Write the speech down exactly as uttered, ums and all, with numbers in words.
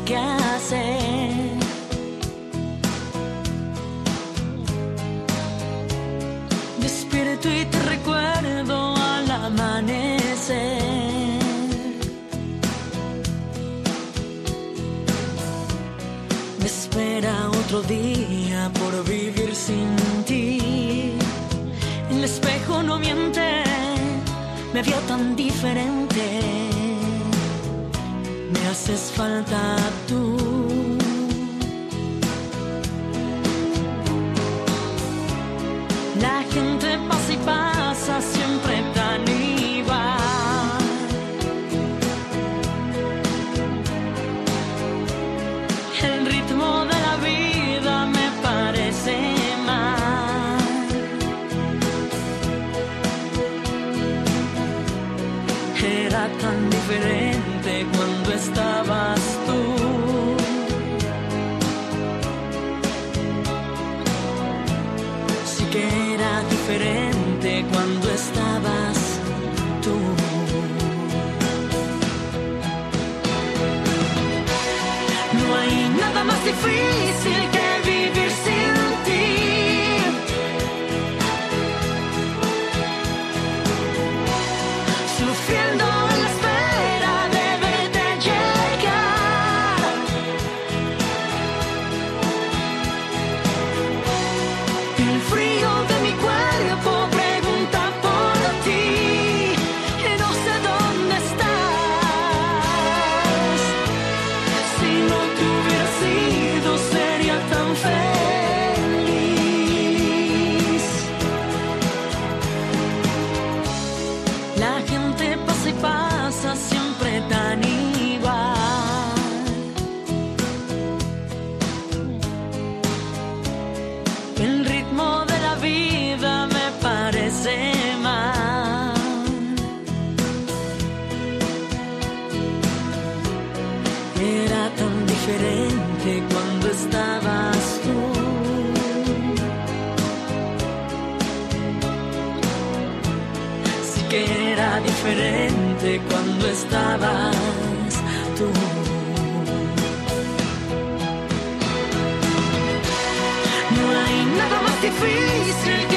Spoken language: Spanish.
qué hacer. Despierto y te recuerdo al amanecer. Me espera otro día por vivir sin ti. El espejo no miente, me vio tan diferente. Me haces falta tú. La gente pasa y pasa siempre tan igual. El ritmo de la vida me parece mal. Era tan diferente cuando estabas tú. Sí que era diferente cuando estabas tú. No hay nada más difícil que vivir sin ti. Sufriendo en la espera de verte llegar. El frío de mi cuerpo pregunta por ti y no sé dónde estás. Si no te hubiera sido sería tan feliz. La gente pasa y pasa siempre tan igual. El ritmo de la vida me parece mal. Era tan diferente cuando estabas tú. Sí que era diferente cuando estabas tú. No hay nada más difícil que